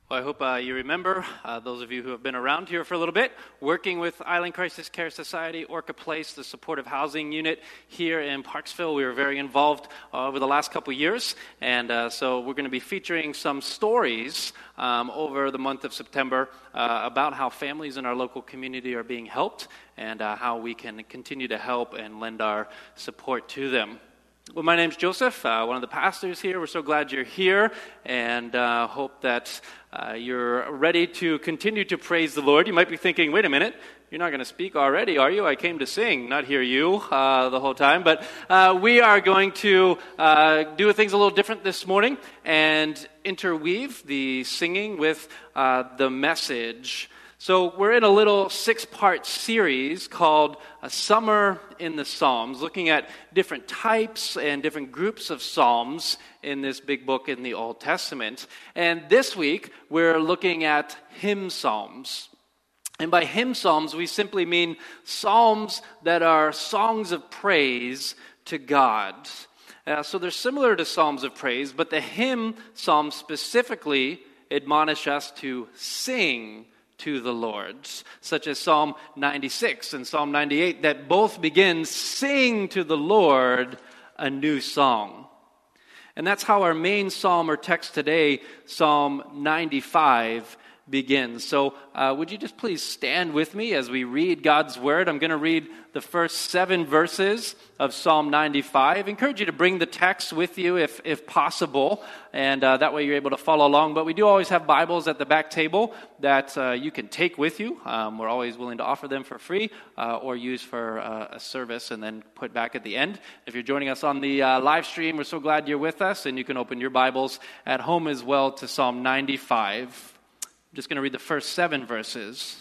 Well, I hope you remember, those of you who have been around here for a little bit, working with Island Crisis Care Society, Orca Place, the supportive housing unit here in Parksville. We were very involved over the last couple of years, and so we're going to be featuring some stories over the month of September about how families in our local community are being helped and how we can continue to help and lend our support to them. Well, my name's Joseph, one of the pastors here. We're so glad you're here, and hope that you're ready to continue to praise the Lord. You might be thinking, wait a minute, you're not going to speak already, are you? I came to sing, not hear you the whole time. But we are going to do things a little different this morning and interweave the singing with the message. So we're in a little 6-part series called A Summer in the Psalms, looking at different types and different groups of psalms in this big book in the Old Testament. And this week, we're looking at hymn psalms. And by hymn psalms, we simply mean psalms that are songs of praise to God. So they're similar to psalms of praise, but the hymn psalms specifically admonish us to sing to the Lord, such as Psalm 96 and Psalm 98, that both begin, "Sing to the Lord a new song." And that's how our main psalm or text today, Psalm 95, begins. So would you just please stand with me as we read God's Word? I'm going to read the first 7 verses of Psalm 95. I encourage you to bring the text with you if possible, and that way you're able to follow along. But we do always have Bibles at the back table that you can take with you. We're always willing to offer them for free or use for a service and then put back at the end. If you're joining us on the live stream, we're so glad you're with us, and you can open your Bibles at home as well to Psalm 95. I'm just going to read the first 7 verses.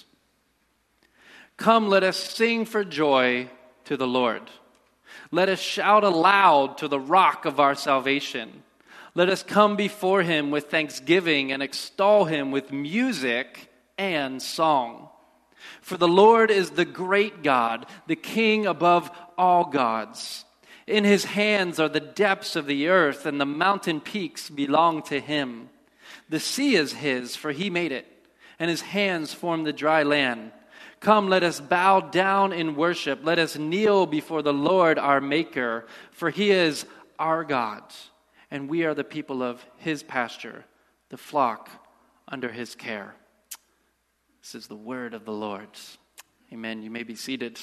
Come, let us sing for joy to the Lord. Let us shout aloud to the rock of our salvation. Let us come before him with thanksgiving and extol him with music and song. For the Lord is the great God, the King above all gods. In his hands are the depths of the earth, and the mountain peaks belong to him. The sea is his, for he made it, and his hands formed the dry land. Come, let us bow down in worship. Let us kneel before the Lord our Maker, for he is our God, and we are the people of his pasture, the flock under his care. This is the word of the Lord. Amen. You may be seated.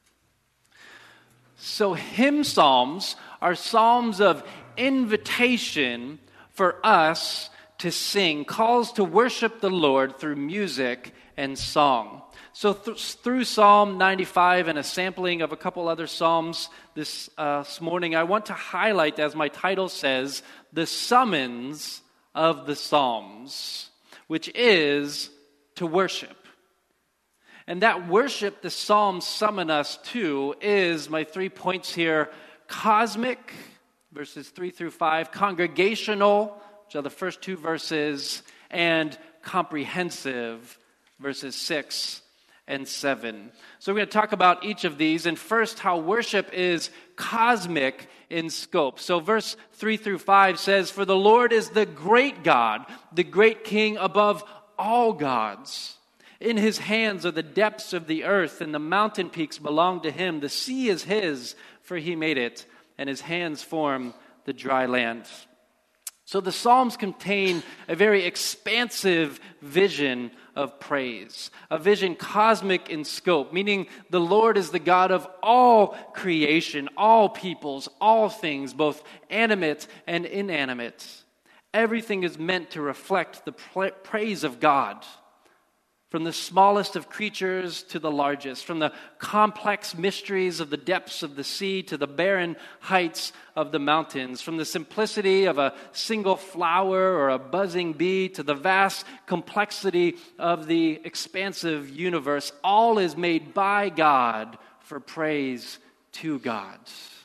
So hymn psalms are psalms of invitation for us to sing, calls to worship the Lord through music and song. So through Psalm 95 and a sampling of a couple other psalms this morning, I want to highlight, as my title says, the summons of the psalms, which is to worship. And that worship the psalms summon us to is, my 3 points here, cosmic, verses 3 through 5, congregational, which are the first 2 verses, and comprehensive, verses 6 and 7. So we're going to talk about each of these, and first, how worship is cosmic in scope. So verse 3 through 5 says, "For the Lord is the great God, the great King above all gods. In his hands are the depths of the earth, and the mountain peaks belong to him. The sea is his, for he made it, and his hands form the dry land." So the Psalms contain a very expansive vision of praise, a vision cosmic in scope, meaning the Lord is the God of all creation, all peoples, all things, both animate and inanimate. Everything is meant to reflect the praise of God. From the smallest of creatures to the largest, from the complex mysteries of the depths of the sea to the barren heights of the mountains, from the simplicity of a single flower or a buzzing bee to the vast complexity of the expansive universe, all is made by God for praise to God.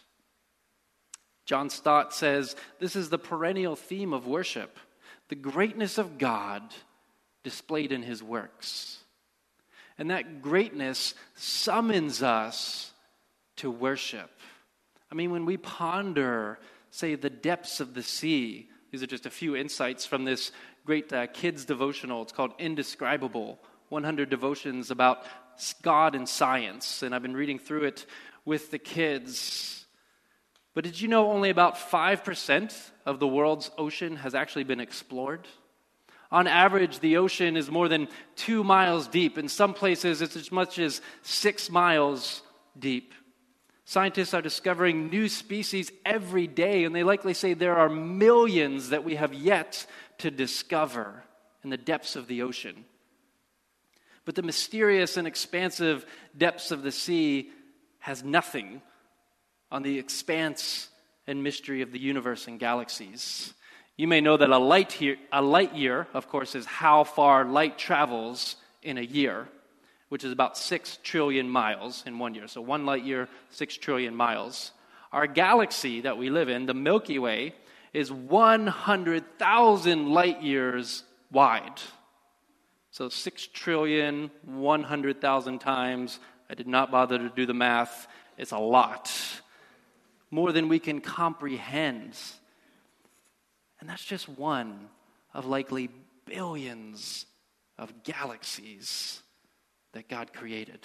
John Stott says, this is the perennial theme of worship, the greatness of God displayed in his works. And that greatness summons us to worship. I mean, when we ponder, say, the depths of the sea, These are just a few insights from this great kids devotional. It's called Indescribable, 100 Devotions about God and Science. And I've been reading through it with the kids. But did you know only about 5% of the world's ocean has actually been explored? On average, the ocean is more than 2 miles deep. In some places, it's as much as 6 miles deep. Scientists are discovering new species every day, and they likely say there are millions that we have yet to discover in the depths of the ocean. But the mysterious and expansive depths of the sea has nothing on the expanse and mystery of the universe and galaxies. You may know that a light year, of course, is how far light travels in a year, which is about 6 trillion miles in 1 year. So 1 light year, 6 trillion miles. Our galaxy that we live in, the Milky Way, is 100,000 light years wide. So 6 trillion, 100,000 times. I did not bother to do the math. It's a lot. More than we can comprehend. And that's just one of likely billions of galaxies that God created.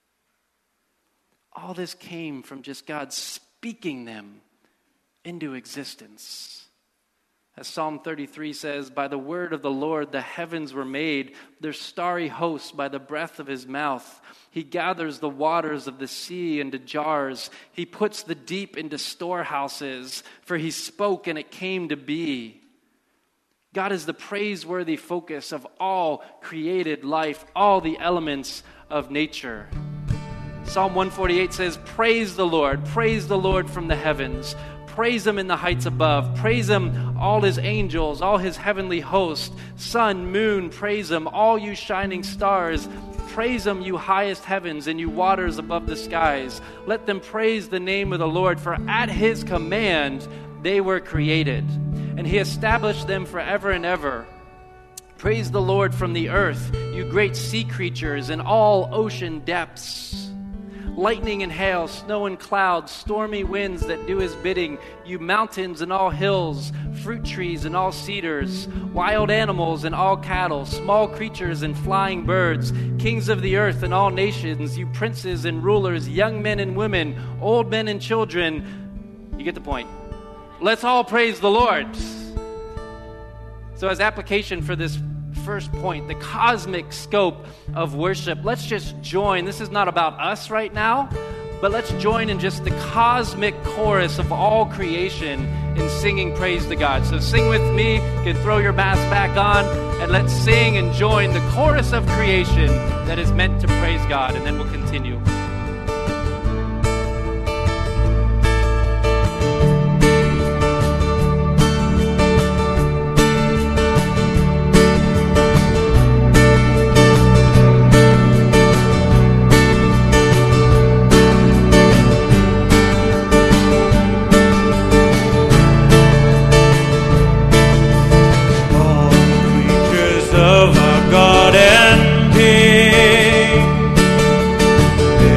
All this came from just God speaking them into existence. As Psalm 33 says, by the word of the Lord the heavens were made, their starry hosts by the breath of his mouth. He gathers the waters of the sea into jars. He puts the deep into storehouses, for he spoke and it came to be. God is the praiseworthy focus of all created life, all the elements of nature. Psalm 148 says, praise the Lord from the heavens. Praise him in the heights above. Praise him, all his angels, all his heavenly host. Sun, moon, praise him, all you shining stars. Praise him, you highest heavens, and you waters above the skies. Let them praise the name of the Lord, for at his command they were created, and he established them forever and ever. Praise the Lord from the earth, you great sea creatures and all ocean depths. Lightning and hail, snow and clouds, stormy winds that do his bidding, you mountains and all hills, fruit trees and all cedars, wild animals and all cattle, small creatures and flying birds, kings of the earth and all nations, you princes and rulers, young men and women, old men and children. You get the point. Let's all praise the Lord. So as application for this first point, the cosmic scope of worship, let's just join. This is not about us right now, but let's join in just the cosmic chorus of all creation in singing praise to God. So sing with me. You can throw your mask back on, and let's sing and join the chorus of creation that is meant to praise God, and then we'll continue. Of our God and King,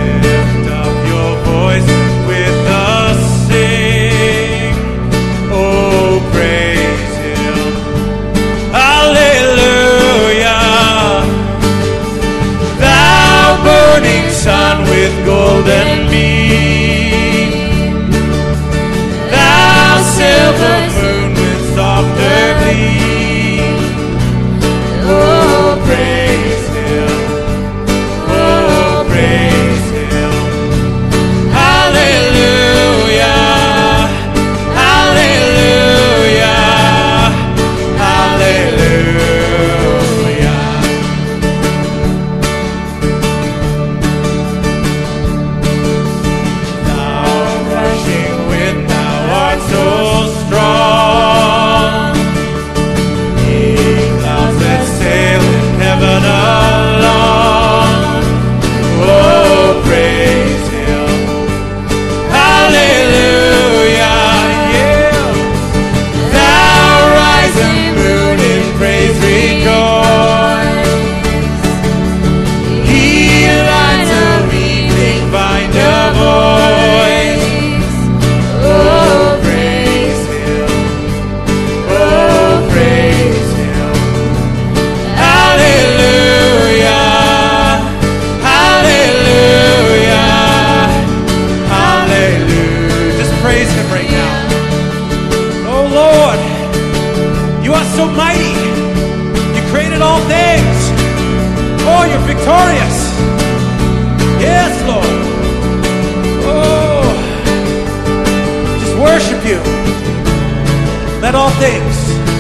so mighty. You created all things. Oh, you're victorious. Yes, Lord. Oh, just worship you. Let all things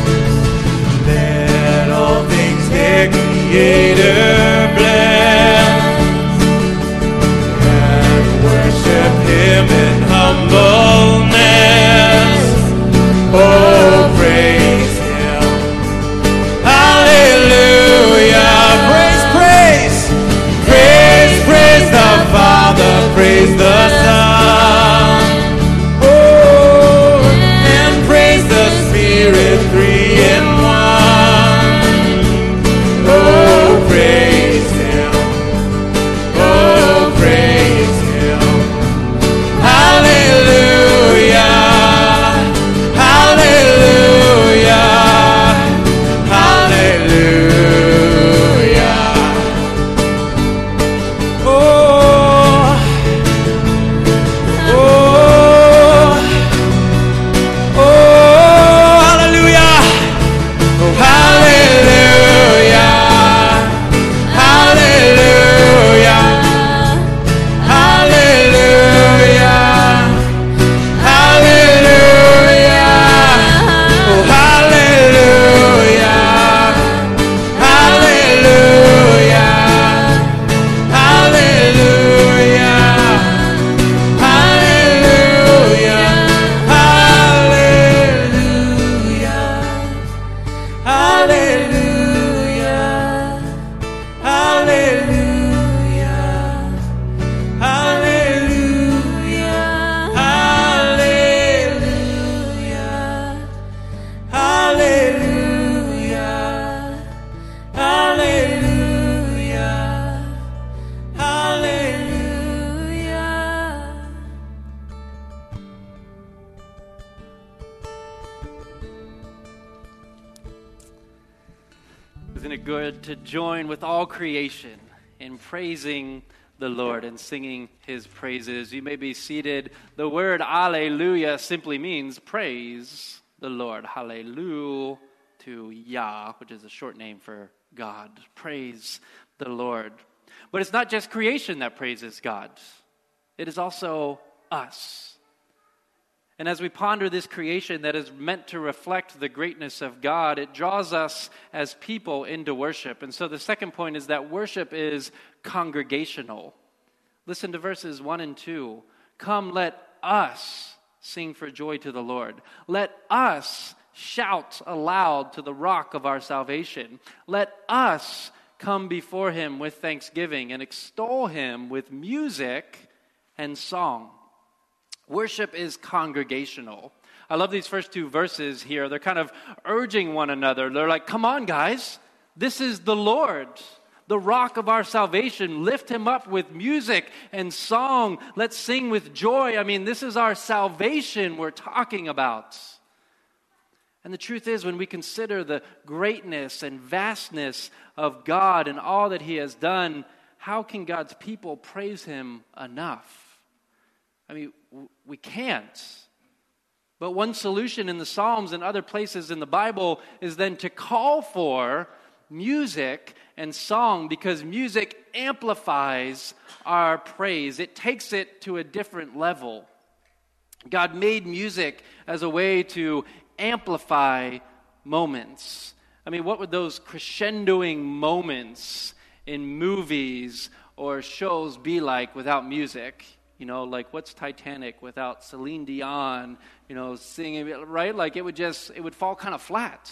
their Creator bless and worship Him in humbleness. Oh, praise Him. Hallelujah. Praise, praise. Praise, praise the Father. Praise the Son. Oh, and praise the Spirit, three in one. Oh, praise Him. Oh, praise Him. Hallelujah. Hallelujah. Hallelujah. Oh, oh, oh, hallelujah. Oh, hallelujah. Hallelujah. Hallelujah. Hallelujah. Oh, hallelujah. Hallelujah. Hallelujah. Hallelujah. Hallelujah. Hallelujah. Hallelujah. Hallelujah. Hallelujah. Hallelujah. Hallelujah. Hallelujah. Isn't it good to join with all creation in praising the Lord and singing His praises? You may be seated. The word Alleluia simply means praise the Lord. Hallelujah to Yah, which is a short name for God. Praise the Lord. But it's not just creation that praises God. It is also us. And as we ponder this creation that is meant to reflect the greatness of God, it draws us as people into worship. And so the second point is that worship is congregational. Listen to verses 1 and 2. Come, let us sing for joy to the Lord. Let us shout aloud to the rock of our salvation. Let us come before Him with thanksgiving and extol Him with music and song. Worship is congregational. I love these first two verses here. They're kind of urging one another. They're like, come on, guys. This is the Lord, the rock of our salvation. Lift Him up with music and song. Let's sing with joy. I mean, this is our salvation we're talking about. And the truth is, when we consider the greatness and vastness of God and all that He has done, how can God's people praise Him enough? I mean, we can't. But one solution in the Psalms and other places in the Bible is then to call for music and song, because music amplifies our praise. It takes it to a different level. God made music as a way to amplify moments. I mean, what would those crescendoing moments in movies or shows be like without music? You know, like what's Titanic without Celine Dion, singing, right? Like it would fall kind of flat.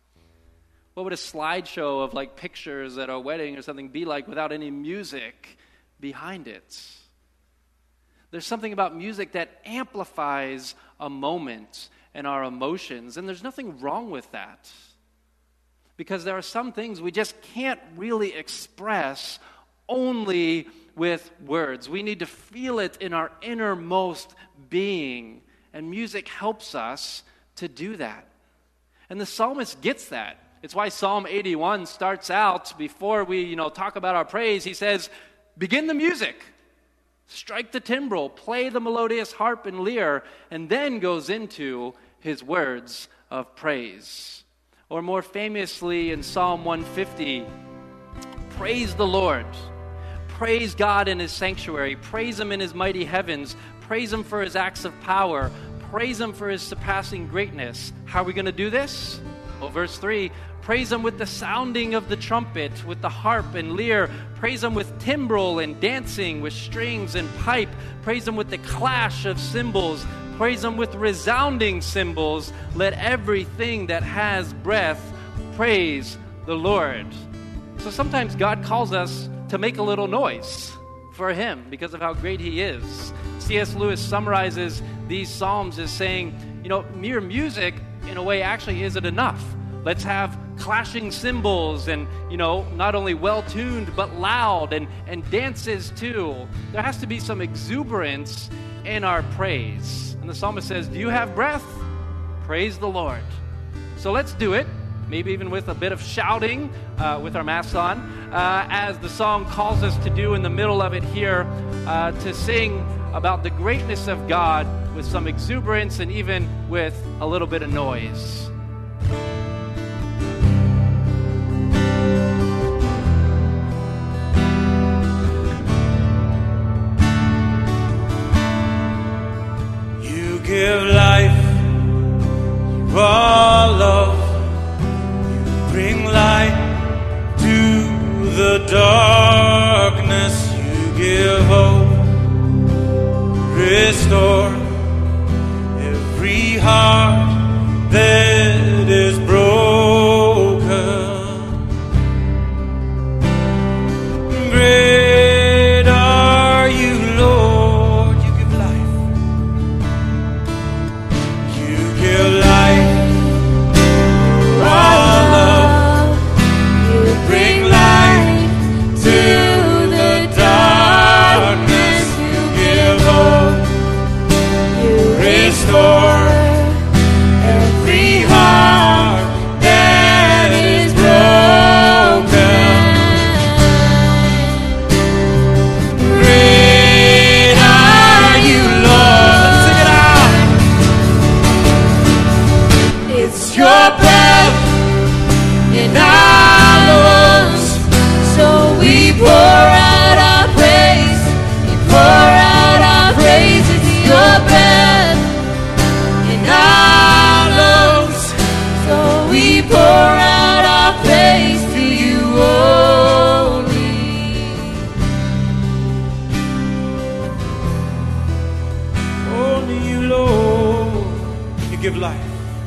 What would a slideshow of like pictures at a wedding or something be like without any music behind it? There's something about music that amplifies a moment and our emotions, and there's nothing wrong with that. Because there are some things we just can't really express only with words. We need to feel it in our innermost being, and music helps us to do that. And the psalmist gets that. It's why Psalm 81 starts out, before we talk about our praise, he says, begin the music, strike the timbrel, play the melodious harp and lyre, and then goes into his words of praise. Or more famously in Psalm 150, praise the Lord. Praise God in his sanctuary. Praise him in his mighty heavens. Praise him for his acts of power. Praise him for his surpassing greatness. How are we going to do this? Well, verse 3, praise him with the sounding of the trumpet, with the harp and lyre. Praise him with timbrel and dancing, with strings and pipe. Praise him with the clash of cymbals. Praise him with resounding cymbals. Let everything that has breath praise the Lord. So sometimes God calls us to make a little noise for him because of how great he is. C.S. Lewis summarizes these psalms as saying, mere music in a way actually isn't enough. Let's have clashing cymbals and, not only well-tuned but loud and dances too. There has to be some exuberance in our praise. And the psalmist says, do you have breath? Praise the Lord. So let's do it, maybe even with a bit of shouting with our masks on, as the song calls us to do in the middle of it here, to sing about the greatness of God with some exuberance and even with a little bit of noise. You give life, you are love, you bring light to the darkness, you give hope, restore every heart that is broken. Great are you, Lord. You give life. You give life. All love. You bring light to the darkness. You give hope. You restore every heart that is broken. Great are you, Lord. Let's sing it out. It's your breath in our lungs, so we pour out our praise. We pour out our praise. It's your breath in our lungs, so we pour out our praise to you only. Only you, Lord. You give life.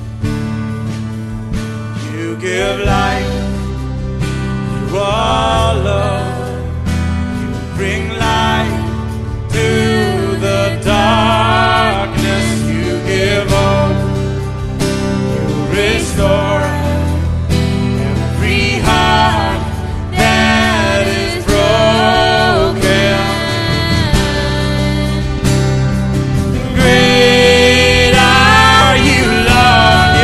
You give life. You are love. You bring light to the darkness. You give hope. You restore every heart that is broken. Great are you, Lord.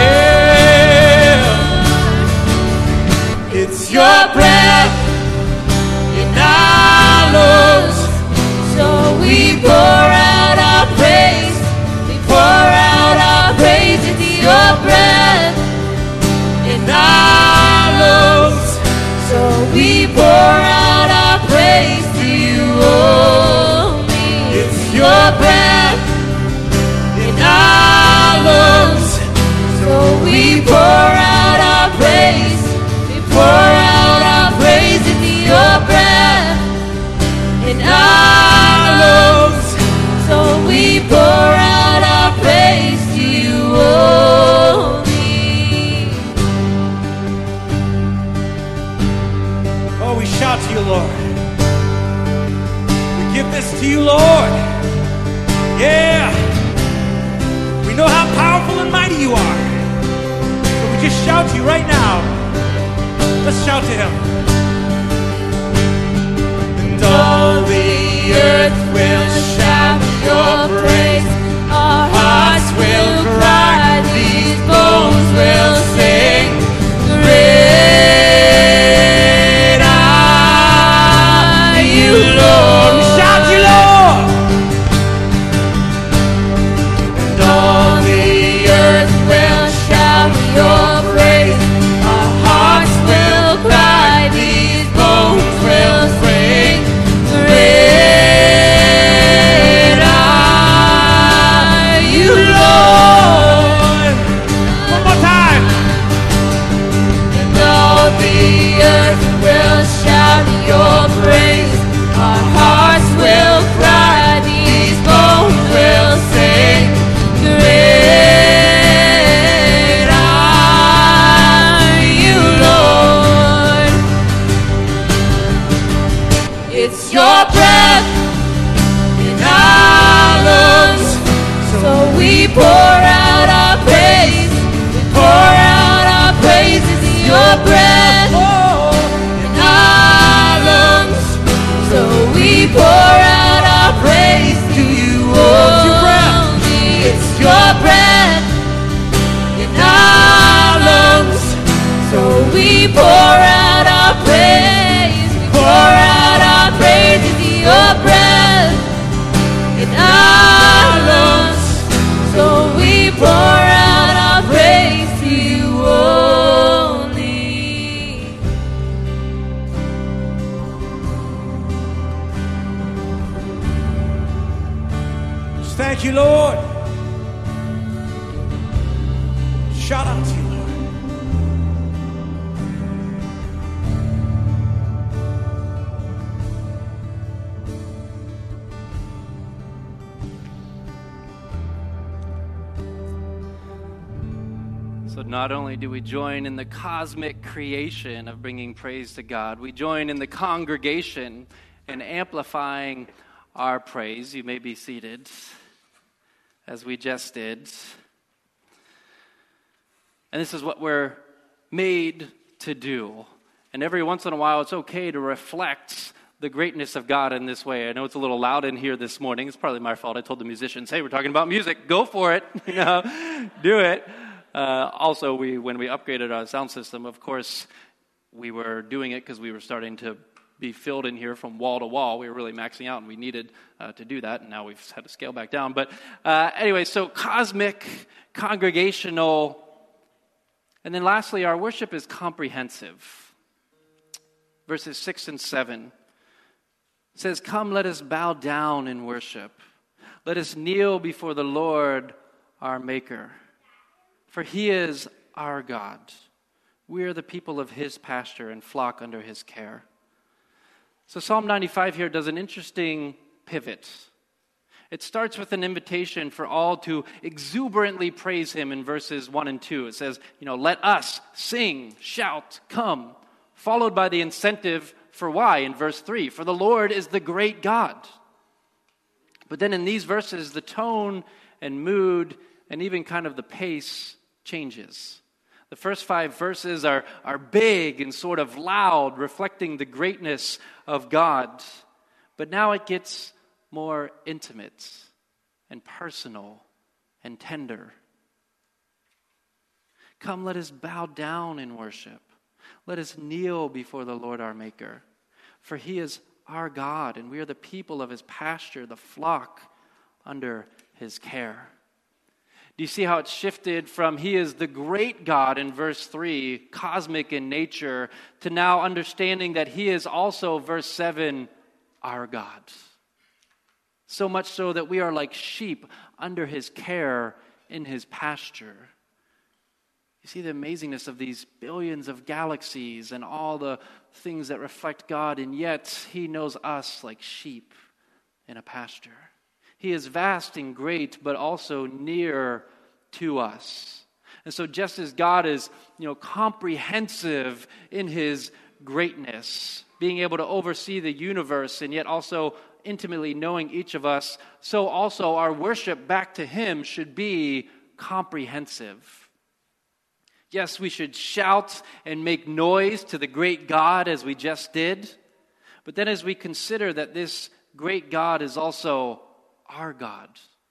Yeah. It's your breath in our lungs, so we pour out our praise. We pour out our praise. It's your breath in our lungs, so we pour out our praise to you only. It's your breath in our lungs, so we pour out our praise. We pour out our praise. It's your breath in our lungs, so we pour out our praise to you only. Oh, we shout to you, Lord. We give this to you, Lord. Yeah. We know how powerful and mighty you are. So we just shout to you right now. Let's shout to him. And all the earth will shout your praise. Our hearts will cry. These bones will sing. Great are you, Lord. We shout you, Lord. And all the earth will shout your praise. shout out to you, Lord. So not only do we join in the cosmic creation of bringing praise to God, we join in the congregation in amplifying our praise. You may be seated, as we just did. And this is what we're made to do. And every once in a while, it's okay to reflect the greatness of God in this way. I know it's a little loud in here this morning. It's probably my fault. I told the musicians, hey, we're talking about music. Go for it. Do it. Also, when we upgraded our sound system, of course, we were doing it because we were starting to be filled in here from wall to wall. We were really maxing out, and we needed to do that, and now we've had to scale back down. But anyway, so cosmic, congregational, and then lastly, our worship is comprehensive. Verses 6 and 7 says, "Come, let us bow down in worship. Let us kneel before the Lord our Maker. For he is our God. We are the people of his pasture and flock under his care." So Psalm 95 here does an interesting pivot. It starts with an invitation for all to exuberantly praise him in verses 1 and 2. It says, let us sing, shout, come, followed by the incentive for why in verse 3. For the Lord is the great God. But then in these verses, the tone and mood and even kind of the pace changes. The first 5 verses are big and sort of loud, reflecting the greatness of God. But now it gets more intimate and personal and tender. Come, let us bow down in worship. Let us kneel before the Lord our Maker. For he is our God, and we are the people of his pasture, the flock under his care. Do you see how it's shifted from he is the great God in verse 3, cosmic in nature, to now understanding that he is also, verse 7, our God? So much so that we are like sheep under his care in his pasture. You see the amazingness of these billions of galaxies and all the things that reflect God, and yet he knows us like sheep in a pasture. He is vast and great, but also near to us. And so just as God is, comprehensive in his greatness, being able to oversee the universe and yet also intimately knowing each of us, so also our worship back to him should be comprehensive. Yes, we should shout and make noise to the great God as we just did, but then as we consider that this great God is also our God,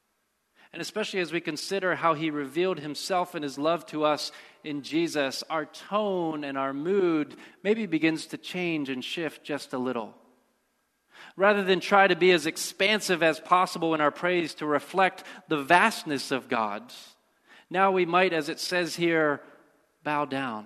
and especially as we consider how he revealed himself and his love to us in Jesus, our tone and our mood maybe begins to change and shift just a little. Rather than try to be as expansive as possible in our praise to reflect the vastness of God, now we might, as it says here, bow down.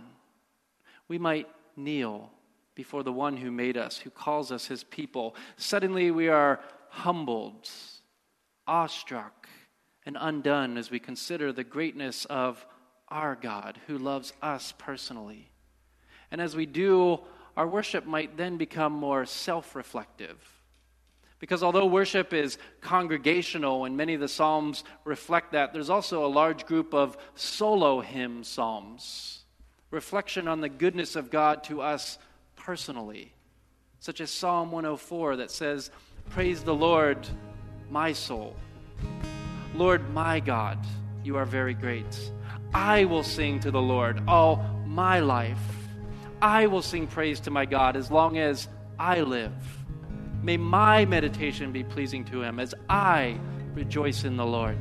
We might kneel before the one who made us, who calls us his people. Suddenly we are humbled, awestruck, and undone as we consider the greatness of our God who loves us personally. And as we do, our worship might then become more self-reflective. Because although worship is congregational, and many of the psalms reflect that, there's also a large group of solo hymn psalms, reflection on the goodness of God to us personally, such as Psalm 104 that says, "Praise the Lord, my soul. Lord, my God, you are very great. I will sing to the Lord all my life. I will sing praise to my God as long as I live. May my meditation be pleasing to him as I rejoice in the Lord."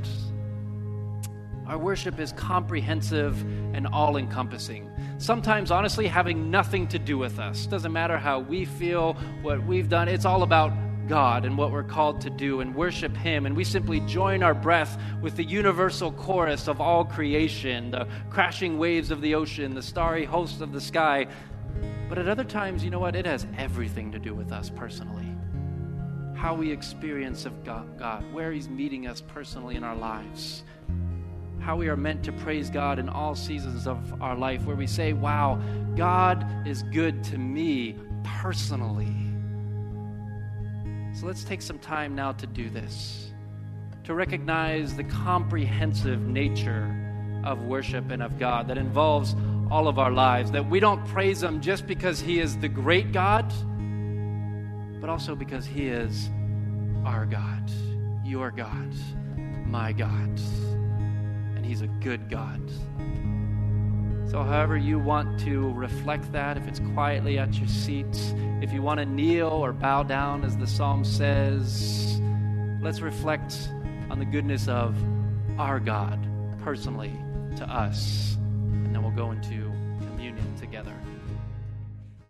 Our worship is comprehensive and all-encompassing. Sometimes, honestly, having nothing to do with us. Doesn't matter how we feel, what we've done. It's all about God and what we're called to do and worship him. And we simply join our breath with the universal chorus of all creation, the crashing waves of the ocean, the starry hosts of the sky. But at other times, you know what? It has everything to do with us personally. How we experience of God, where he's meeting us personally in our lives. how we are meant to praise God in all seasons of our life, where we say, wow, God is good to me personally. So let's take some time now to do this, to recognize the comprehensive nature of worship and of God that involves all of our lives, that we don't praise Him just because He is the great God, but also because He is our God, your God, my God. And He's a good God. So however you want to reflect that, if it's quietly at your seats, if you want to kneel or bow down as the psalm says, let's reflect on the goodness of our God personally to us. And then we'll go into communion together.